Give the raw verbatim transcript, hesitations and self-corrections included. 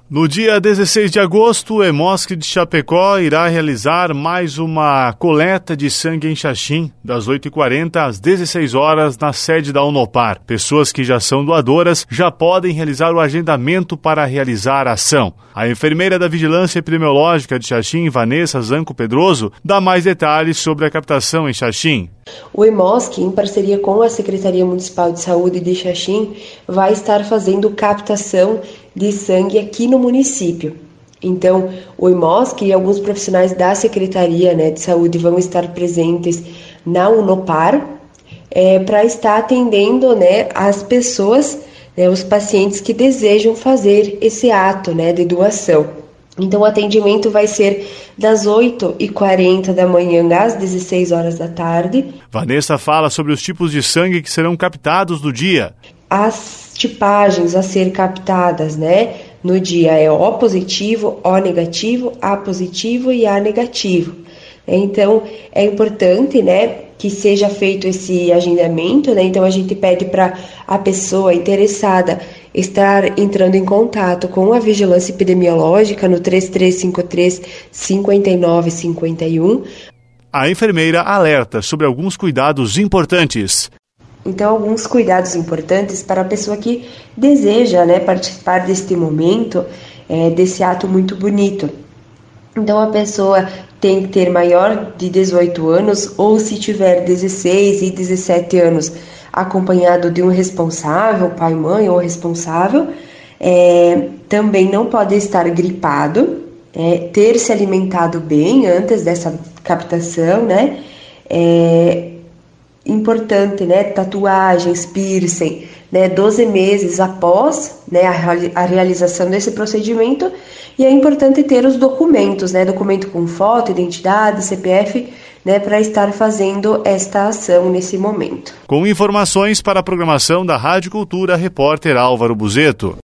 No dia dezesseis de agosto, o Hemosc de Chapecó irá realizar mais uma coleta de sangue em Xaxim, das oito e quarenta às dezesseis horas, na sede da Unopar. Pessoas que já são doadoras já podem realizar o agendamento para realizar a ação. A enfermeira da Vigilância Epidemiológica de Xaxim, Vanessa Zanco Pedroso, dá mais detalhes sobre a captação em Xaxim. O Hemosc, em parceria com a Secretaria Municipal de Saúde de Xaxim, vai estar fazendo captação de sangue aqui no município. Então, o Hemosc e alguns profissionais da Secretaria, né, de Saúde vão estar presentes na Unopar é, para estar atendendo, né, as pessoas, né, os pacientes que desejam fazer esse ato, né, de doação. Então, o atendimento vai ser das oito e quarenta da manhã às dezesseis horas da tarde. Vanessa fala sobre os tipos de sangue que serão captados no dia. As tipagens a ser captadas, né, no dia é O positivo, O negativo, A positivo e A negativo. Então, é importante, né, que seja feito esse agendamento, né? Então a gente pede para a pessoa interessada estar entrando em contato com a Vigilância Epidemiológica no três três cinco três, cinco nove cinco um. A enfermeira alerta sobre alguns cuidados importantes. Então, alguns cuidados importantes para a pessoa que deseja, né, participar deste momento, é, desse ato muito bonito. Então, a pessoa tem que ter maior de dezoito anos ou, se tiver dezesseis e dezessete anos, acompanhado de um responsável, pai, mãe ou responsável. É, também não pode estar gripado, é, ter se alimentado bem antes dessa captação, né? É importante, né? Tatuagens, piercing, né? doze meses após, né, a, a realização desse procedimento. E é importante ter os documentos, né? Documento com foto, identidade, C P F, né? Para estar fazendo esta ação nesse momento. Com informações para a programação da Rádio Cultura, repórter Álvaro Buzeto.